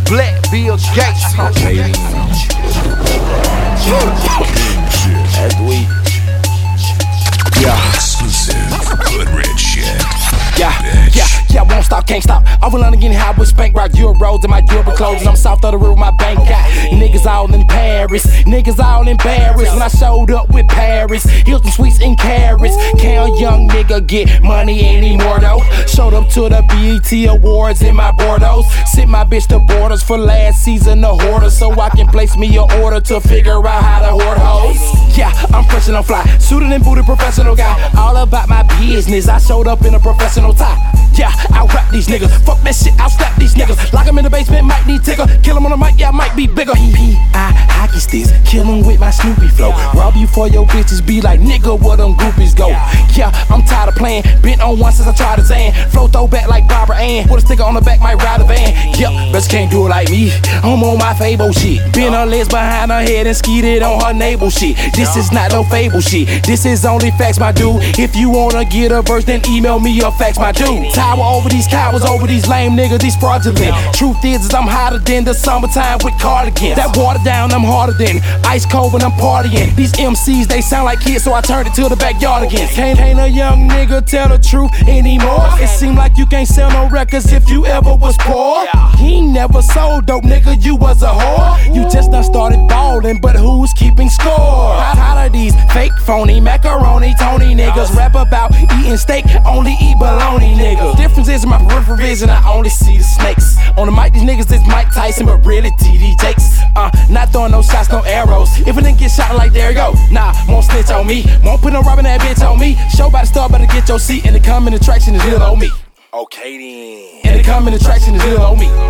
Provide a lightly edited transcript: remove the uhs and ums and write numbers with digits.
Black Bill Gates. That's the week. Yeah. Exclusive. Good rich shit. Yeah, won't stop, can't stop. I will learn getting high with spank rock euros and my durable clothes. And I'm south of the river, my bank got niggas all in Paris. Niggas all embarrassed when I showed up with Paris. Hilton Suites in carrots. Can't a young nigga get money anymore though? Showed up to the BET Awards in my Bordeaux. Sent my bitch to Borders for last season of Hoarder, so I can place me an order to figure out how to hoard hoes. Yeah, I'm fresh and I'm fly, suited and booted professional guy. All about my business, I showed up in a professional tie. Yeah, I'll rap these niggas. Fuck that shit, I'll slap these niggas. Lock 'em in the basement, might need ticker. Kill 'em on the mic, yeah, I might be bigger. P.I. hockey sticks, kill 'em with my Snoopy flow. Rob you for your bitches, be like, nigga, where them groupies go? Yeah, I'm tired of playing. Been on one since I tried to Zan. Flow throw back like Barbara Ann. With a sticker on the back, might ride a van. Yep, bitch can't do it like me. I'm on my Fable shit. Been her legs behind her head and skeeted on her navel shit. This is not no fable shit. This is only facts, my dude. If you wanna get a verse, then email me your facts, my dude. Tower over these cowards, over these lame niggas, these fraudulent. Truth is I'm hotter than the summertime with cardigans. That water down, I'm harder than ice cold when I'm partying. These MCs, they sound like kids, so I turned it to the backyard again. Can't a young nigga tell the truth anymore? It seem like you can't sell no records if you ever was poor. He never sold dope, nigga, you was a whore. You just done started ballin', but who's keeping score? Tired of these fake, phony, macaroni, Tony niggas. Rap about eating steak, only eat bologna niggas. Difference is my peripheral vision, I only see the snakes. On the mic, these niggas is Mike Tyson, but really TD Jakes. Not throwing no shots, no arrows. If a nigga get shot, like there you go. Nah, won't snitch on me. Won't put no robbing that bitch on me. Show by the star, better get your seat. And the coming attraction is little on me. Okay then. And the coming attraction is little on me.